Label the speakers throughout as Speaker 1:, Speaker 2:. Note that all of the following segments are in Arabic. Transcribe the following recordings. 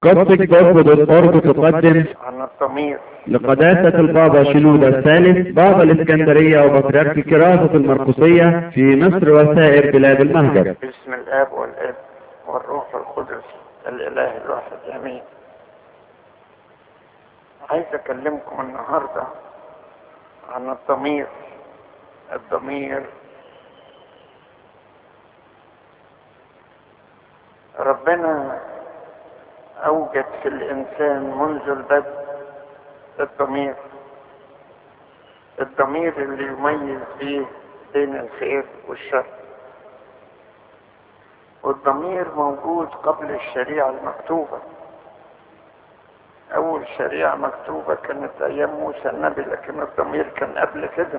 Speaker 1: قصة.org تقدم
Speaker 2: عن الضمير.
Speaker 1: لقداسة البابا شنودة الثالث بابا الإسكندرية وبطريرك كراسة المرقسية في مصر وسائر بلاد المهجر.
Speaker 2: باسم الآب والابن والروح القدس الإله الواحد آمين. عايز أكلمكم النهاردة عن الضمير. الضمير ربنا أوجد في الإنسان منذ البدء الضمير اللي يميز به بين الخير والشر. والضمير موجود قبل الشريعة المكتوبة. أول شريعة مكتوبة كانت أيام موسى النبي، لكن الضمير كان قبل كده،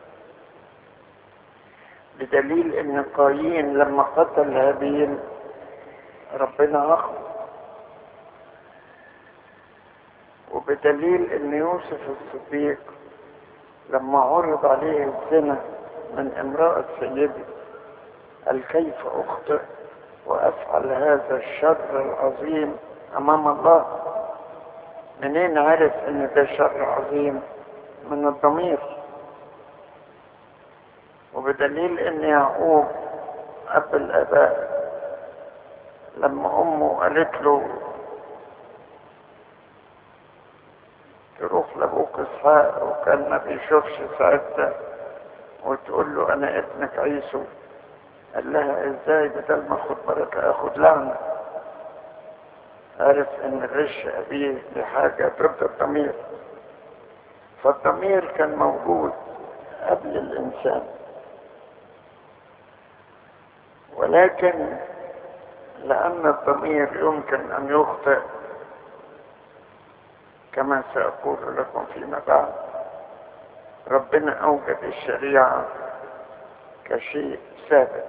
Speaker 2: بدليل إن قايين لما قتل هابيل ربنا أخبر، وبدليل إن يوسف الصديق لما عرض عليه الزنا من امرأة سيدي قال كيف أخطئ وأفعل هذا الشر العظيم أمام الله. منين عرف إن ده شر عظيم؟ من الضمير. وبدليل إن يعقوب أب الآباء لما أمه قالت له تروح لأبوك إسحاق وكان ما بيشوفش ساعتها وتقول له أنا ابنك عيسو، قال لها إزاي بدل ما أخد بركة أخد لعنة. عرف إن غش أبيه دي حاجة ضد الضمير. فالضمير كان موجود قبل الإنسان، ولكن لأن الضمير يمكن أن يخطئ كما سأقول لكم فيما بعد، ربنا أوجد الشريعة كشيء ثابت.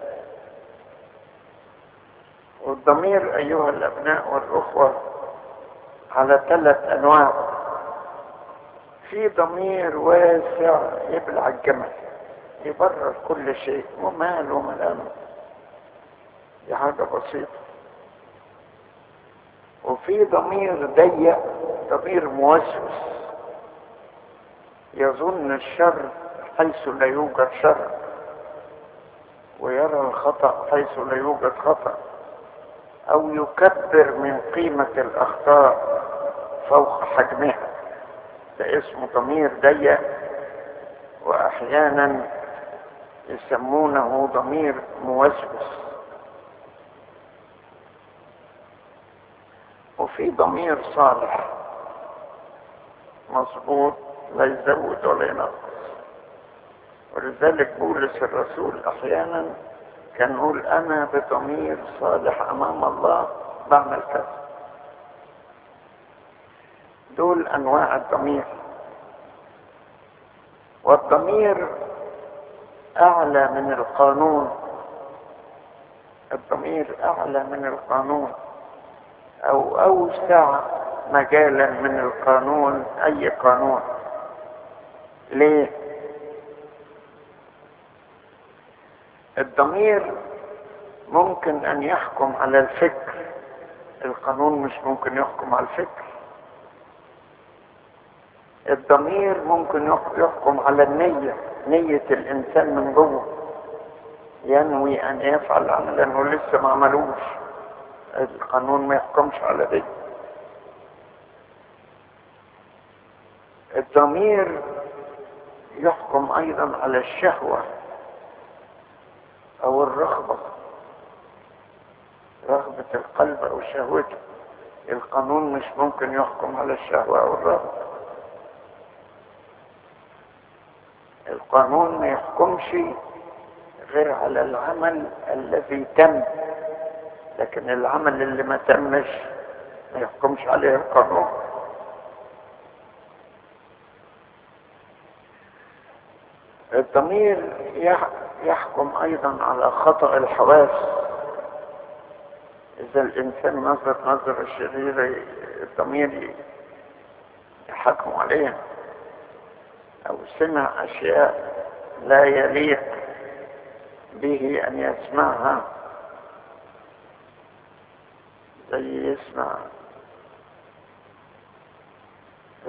Speaker 2: والضمير أيها الأبناء والأخوة على 3 أنواع. في ضمير واسع يبلع الجمل، يبرر كل شيء ومال وملامه، دي حاجة بسيطة. وفي ضمير ضيق، ضمير موسوس، يظن الشر حيث لا يوجد شر ويرى الخطأ حيث لا يوجد خطأ، أو يكبر من قيمة الأخطاء فوق حجمها. ده اسمه ضمير ضيق، وأحيانا يسمونه ضمير موسوس. وفي ضمير صالح مظبوط لا يزود ولا ينقص. ولذلك بولس الرسول احيانا كان يقول انا بضمير صالح امام الله بعمل كذا. دول انواع الضمير. والضمير اعلى من القانون. الضمير اعلى من القانون او اوسع مجالا من القانون، اي قانون. ليه؟ الضمير ممكن ان يحكم على الفكر، القانون مش ممكن يحكم على الفكر. الضمير ممكن يحكم على النية، نية الانسان من جوه، ينوي ان يفعل عملا ولسه ما عملوش، القانون ما يحكمش على دي. الضمير يحكم ايضا على الشهوة او الرغبة، رغبة القلب او شهوته. القانون مش ممكن يحكم على الشهوة او الرغبة. القانون ما يحكمش غير على العمل الذي تم، لكن العمل اللي ما تمش ما يحكمش عليه القانون. الضمير يحكم ايضا على خطأ الحواس. اذا الانسان نظر الشرير الضمير يحكم عليه، او سمع اشياء لا يليق به ان يسمعها، زي يسمع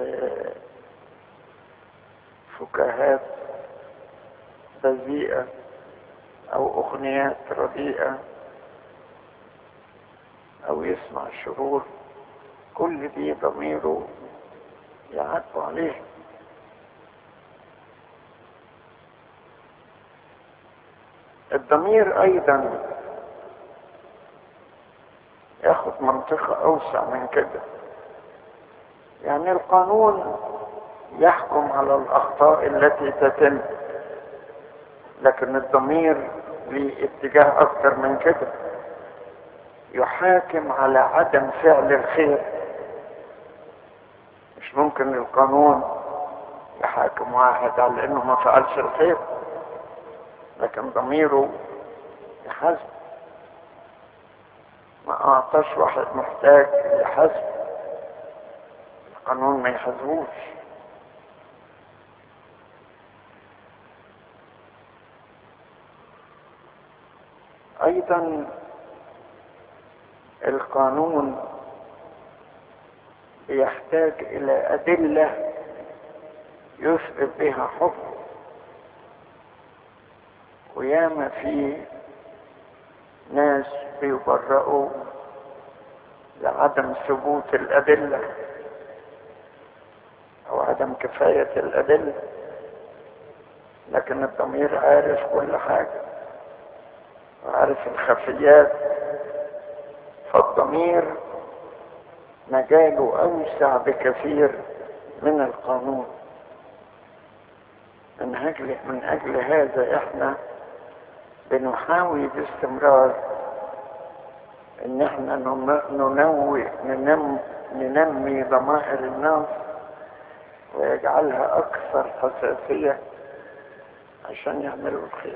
Speaker 2: فكاهات بذيئة او اغنيات رديئة او يسمع شرور، كل دي ضميره يعاتب عليه. الضمير ايضا ياخد منطقة اوسع من كده. يعني القانون يحكم على الاخطاء التي تتم، لكن الضمير ليه اتجاه اكتر من كده، يحاكم على عدم فعل الخير. مش ممكن القانون يحاكم واحد على انه ما فعلش الخير، لكن ضميره يحاسب. ما اعطاش واحد محتاج يحاسب، القانون ما يحاسبوش. ايضا القانون يحتاج الى ادلة يثبت بها حكم، وياما في ناس بيبرئوا لعدم ثبوت الادلة او عدم كفاية الادلة، لكن الضمير عارف كل حاجة وعارف الخفيات. فالضمير مجاله اوسع بكثير من القانون. من اجل هذا احنا بنحاول باستمرار ان احنا ننمي ضمائر الناس ويجعلها اكثر حساسية عشان يعملوا الخير.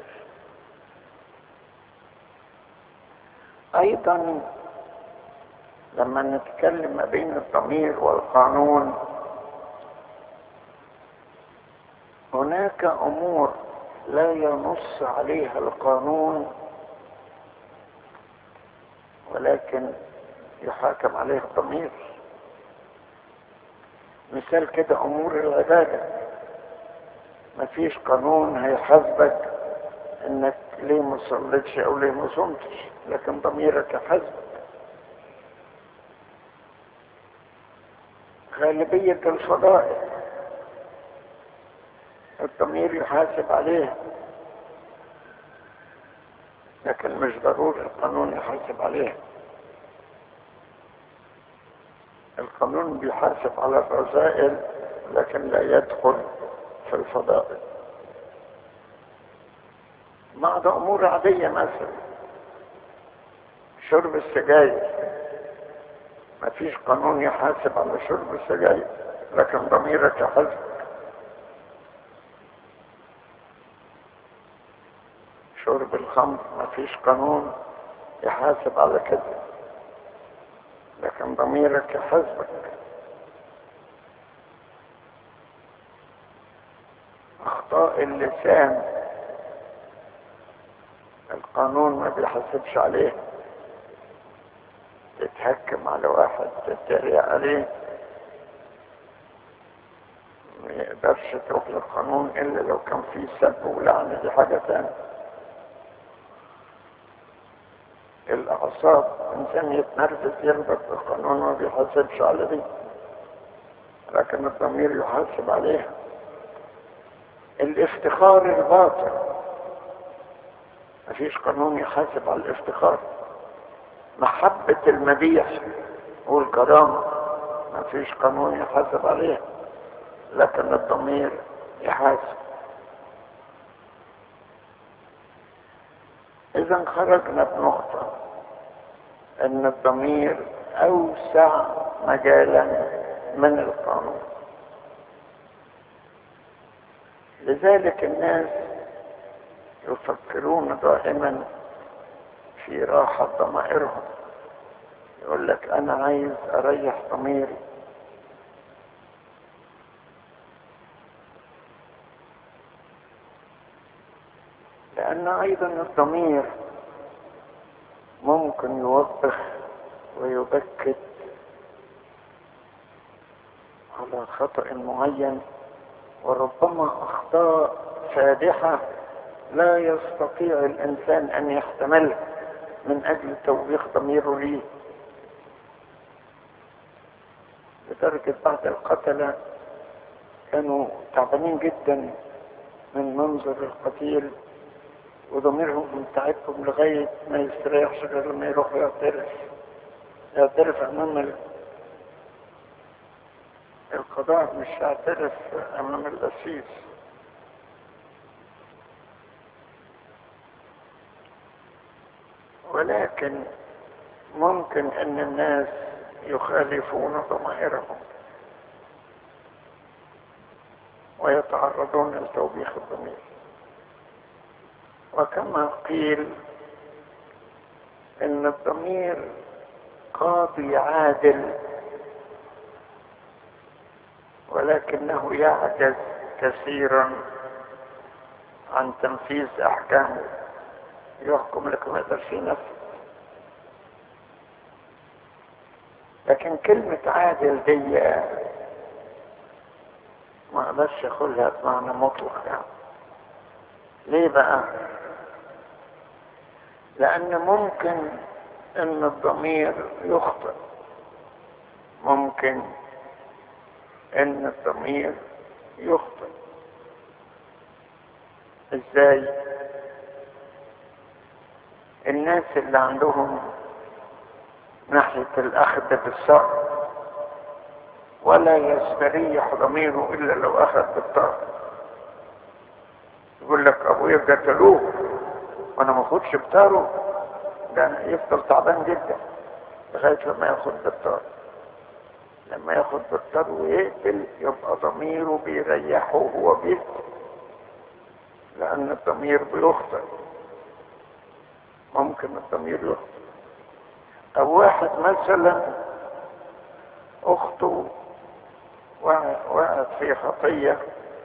Speaker 2: ايضا لما نتكلم ما بين الضمير والقانون، هناك امور لا ينص عليها القانون ولكن يحاكم عليها الضمير. مثال كده امور العبادة، مفيش قانون هيحاسبك انك ليه ما صليتش او ليه ما صمتش، لكن ضميرك يحاسبك. غالبية الفضائل الضمير يحاسب عليها، لكن مش ضروري القانون يحاسب عليها. القانون بيحاسب على الرذائل لكن لا يدخل في الفضائل. بعض امور عادية مثلا شرب السجاير، ما فيش قانون يحاسب على شرب السجاير، لكن ضميرك يحاسب. شرب الخمر ما فيش قانون يحاسب على كده، لكن ضميرك يحاسبك. اخطاء اللسان القانون ما بيحاسبش عليه. تتهكم على واحد، تتريق عليه، ما يقدرش تروح للقانون الا لو كان فيه سب ولعنة، دي حاجة تانية. الاعصاب انسان يتنرفز يغضب، القانون ما بيحاسبش على دي، لكن الضمير يحاسب عليها. الافتخار الباطل مفيش قانون يحاسب على الافتخار. محبة المديح والكرامة مفيش قانون يحاسب عليها، لكن الضمير يحاسب. اذا خرجنا بنقطة ان الضمير اوسع مجالا من القانون. لذلك الناس يفكرون دائما في راحة ضمائرهم. يقول لك انا عايز اريح ضميري. لان ايضا الضمير ممكن يوبخ ويبكت على خطأ معين، وربما أخطاء فادحة لا يستطيع الإنسان أن يحتملها من أجل توبيخ ضميره ليه. لدرجة بعض القتلة كانوا تعبانين جدا من منظر القتيل، وضميرهم تعبهم لغاية ما يستريحش غير لما يروح يعترف أمام القضاء، مش يعترف أمام القسيس. ولكن ممكن أن الناس يخالفون ضمائرهم ويتعرضون لتوبيخ الضمير. وكما قيل ان الضمير قاضي عادل، ولكنه يعجز كثيرا عن تنفيذ احكامه، يحكم لك ما يقدرش ينفذ. لكن كلمة عادل دي ما اقدرش اقولها بمعنى مطلق يعني. ليه بقى؟ لان ممكن ان الضمير يخطئ، ممكن ان الضمير يخطئ. ازاي؟ الناس اللي عندهم ناحية الاخذ بالصقر ولا يستريح ضميره الا لو اخذ بالطار، يقول لك ابويا قتلوه وانا ما اخدش بطاره، ده يفضل تعبان جدا لغايه لما ياخد بالطار. لما ياخد بالطار ويقتل يبقى ضميره بيريحه وهو بيقتل، لان الضمير بيخطئ، ممكن الضمير يخطئ. او واحد مثلا اخته وقعت في خطيه،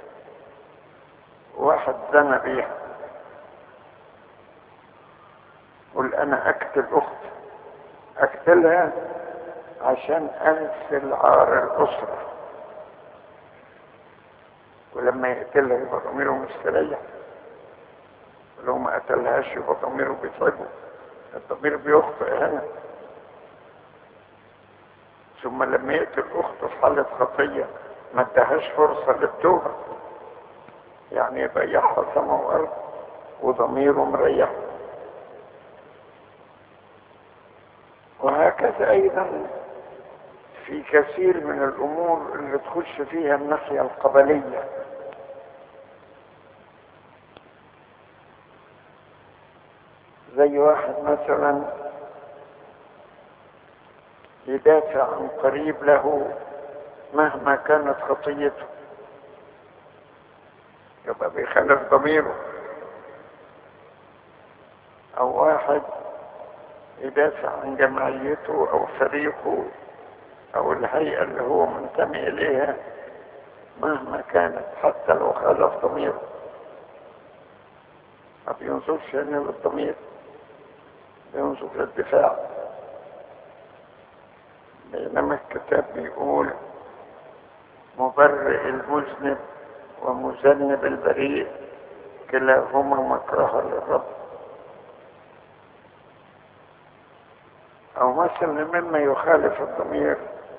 Speaker 2: واحد زنى بيها، قل انا اقتل اختي، اقتلها عشان انسل عار الاسره، ولما يقتلها يبقى ضميره مستريح، ولو ما قتلهاش يبقى ضميره بيتعبه. الضمير بيخطئ هنا. ثم لما يقتل اخته في حاله خطيه ما ادهاش فرصه للتوبه، يعني يريحها سما وارض وضميره مريح. وهكذا ايضا في كثير من الامور اللي تخش فيها الناحيه القبليه. زي واحد مثلا يدافع عن قريب له مهما كانت خطيته، يبقى بيخالف ضميره. او واحد يدافع عن جمعيته او فريقه او الهيئة اللي هو منتمي اليها مهما كانت، حتى لو خالف ضميره، ما بينظرش هنا للضمير، بينظر للدفاع. بينما الكتاب بيقول مبرئ المذنب ومذنب البريء كلاهما مكره للرب. او مثلا مما يخالف الضمير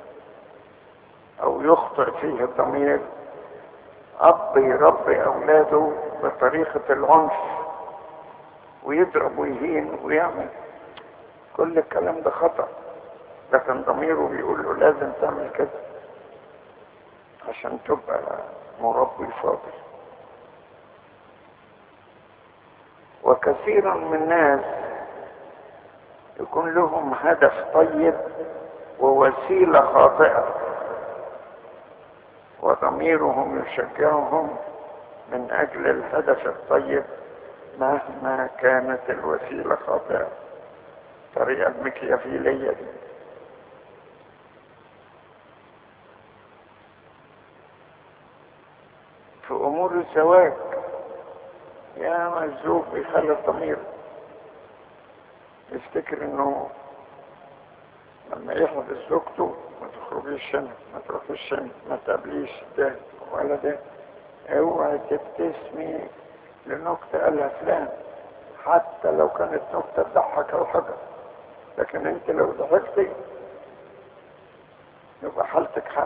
Speaker 2: او يخطئ فيه الضمير، اب يربي اولاده بطريقة العنف ويضرب ويهين ويعمل كل الكلام ده خطأ، لكن ضميره بيقول له لازم تعمل كده عشان تبقى مربي فاضل. وكثيرا من الناس يكون لهم هدف طيب ووسيلة خاطئة، وضميرهم يشجعهم من اجل الهدف الطيب مهما كانت الوسيلة خاطئة. الطريقة المكيافيلية دي. في امور الزواج يا الزوج بيخالف ضميره، يفتكر انه لما يحفظ زوجته ما تخرجيش هنا، ما تروحيش هنا، ما تقابليش ده ولا ده، اوعي تبتسمي لنكتة قالها فلان حتى لو كانت نكتة تضحك او حاجة، لكن انت لو ضحكتي يبقى حالتك حال.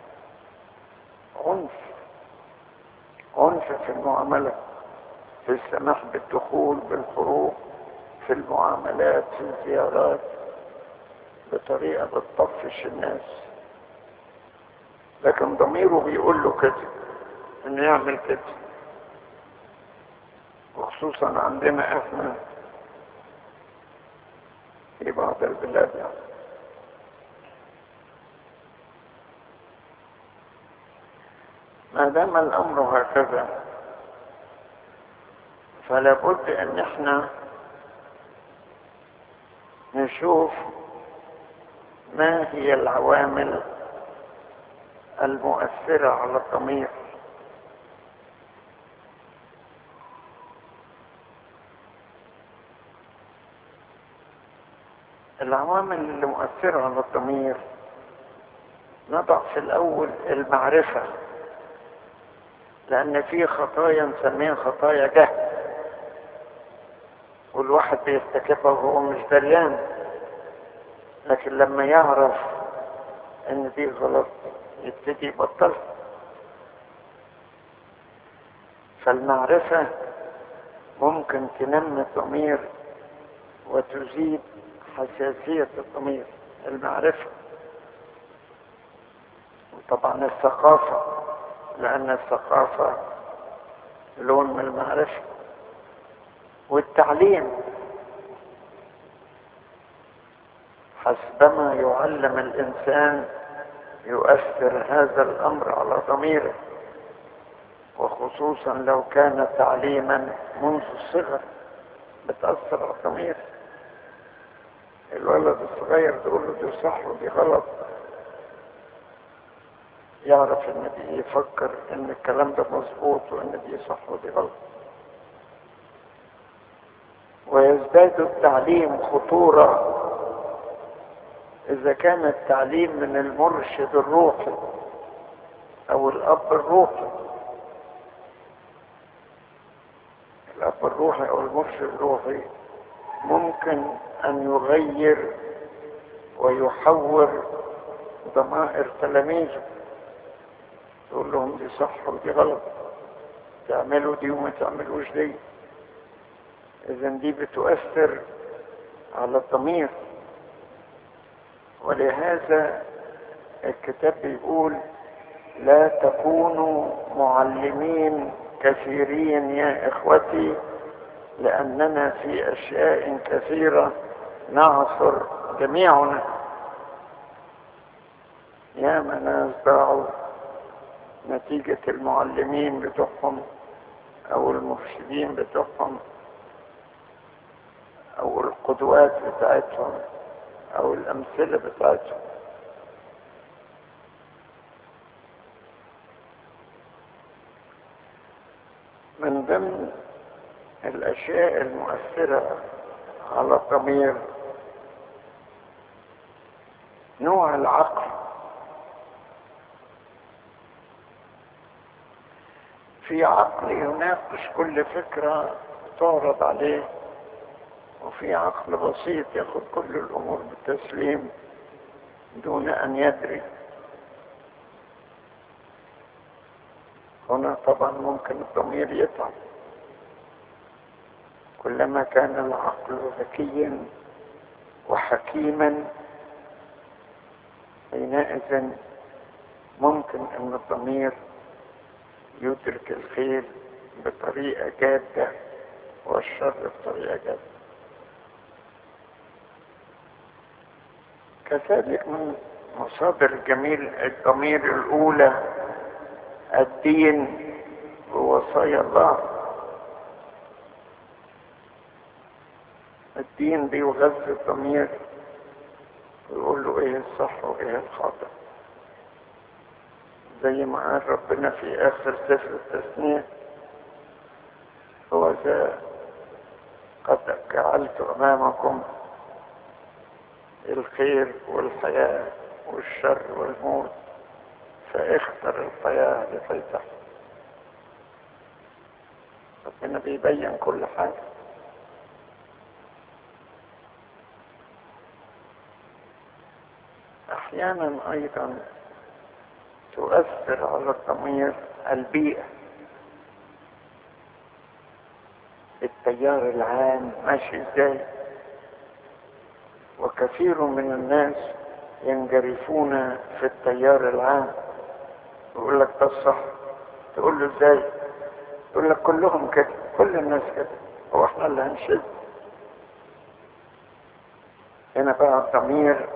Speaker 2: عنف في المعاملة، في السماح بالدخول بالخروج، في المعاملات، في الزيارات، بطريقة بتطفش الناس. لكن ضميره بيقول له كده انه يعمل كده، وخصوصا عندنا احنا في بعض البلاد يعني. ما دام الامر هكذا فلا بد ان احنا نشوف ما هي العوامل المؤثرة على الضمير. العوامل اللي مؤثرة على الضمير نضع في الأول المعرفة، لأن في خطايا نسميها خطايا جهل، والواحد بيرتكبها وهو مش دريان، لكن لما يعرف إن دي غلط يبتدي يبطل. فالمعرفة ممكن تنمي الضمير وتزيد حساسية الضمير، المعرفة. وطبعا الثقافة، لأن الثقافة لون من المعرفة. والتعليم، حسبما يعلم الإنسان يؤثر هذا الأمر على ضميره، وخصوصا لو كان تعليما منذ الصغر بتأثر على الضمير. الولد الصغير تقول له دي صح ودي غلط، يعرف ان دي، يفكر ان الكلام ده مظبوط وان دي صح ودي غلط. ويزداد التعليم خطورة اذا كان التعليم من المرشد الروحي او الاب الروحي. الاب الروحي او المرشد الروحي ممكن ان يغير ويحور ضمائر تلاميذه، تقول لهم دي صح ودي غلط، تعملوا دي وما تعملوش دي. اذا دي بتؤثر على الضمير. ولهذا الكتاب بيقول لا تكونوا معلمين كثيرين يا اخوتي، لاننا في اشياء كثيرة نعثر جميعنا. يا ناس ضاعوا نتيجة المعلمين بتوعهم او المرشدين بتوعهم او القدوات بتاعتهم او الامثلة بتاعتهم. من ضمن الاشياء المؤثرة على الضمير نوع العقل. في عقل يناقش كل فكرة تعرض عليه، وفي عقل بسيط ياخد كل الامور بالتسليم دون ان يدري. هنا طبعا ممكن الضمير يتعب. كلما كان العقل ذكيا وحكيما حينئذ ممكن ان الضمير يدرك الخير بطريقة جادة والشر بطريقة جادة. كذلك من مصادر جميل الضمير الأولى الدين ووصايا الله. الدين بيغذي الضمير ويقول له ايه الصح وايه الخطأ، زي ما قال ربنا في آخر سفر التثنية هو ذا قد جعلت أمامكم الخير والحياة والشر والموت، فاختر الحياة لكي تحيا. ربنا بيبين كل حاجة. احيانا ايضا تؤثر على الضمير البيئة، التيار العام ماشي ازاي، وكثير من الناس ينجرفون في التيار العام. يقول لك ده الصح، تقول له ازاي؟ يقول لك كلهم كده، كل الناس كده، هو احنا اللي هنشد؟ هنا بقى الضمير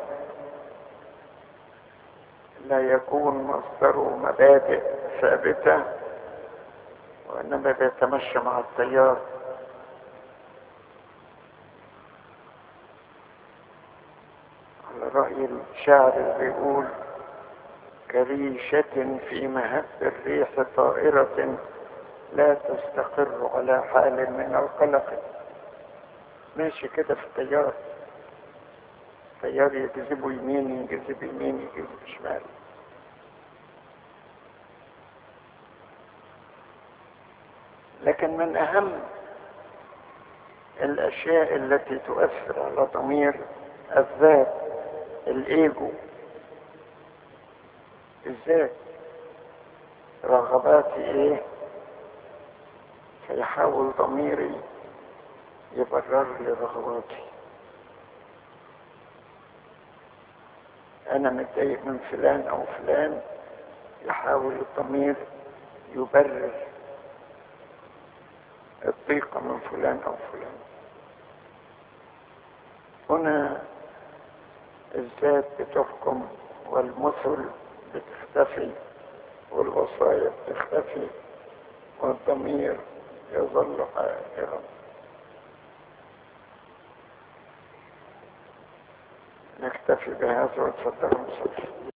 Speaker 2: لا يكون مصدره مبادئ ثابتة، وإنما بيتمشى مع التيار. على رأي الشاعر اللي بيقول: كريشة في مهب الريح طائرة لا تستقر على حال من القلق. ماشي كده في التيار، التيار يجذبه يمين، يجذب يمين، يجذب شمال. لكن من أهم الأشياء التي تؤثر على ضمير الذات الإيجو، الذات، رغباتي إيه، فيحاول ضميري يبرر لي رغباتي. أنا متضايق من فلان أو فلان، يحاول الضمير يبرر الضيقة من فلان أو فلان. هنا الذات بتحكم، والمثل بتختفي، والوصايا بتختفي، والضمير يظل حائرا. نكتفي بهذا وتفضلوا.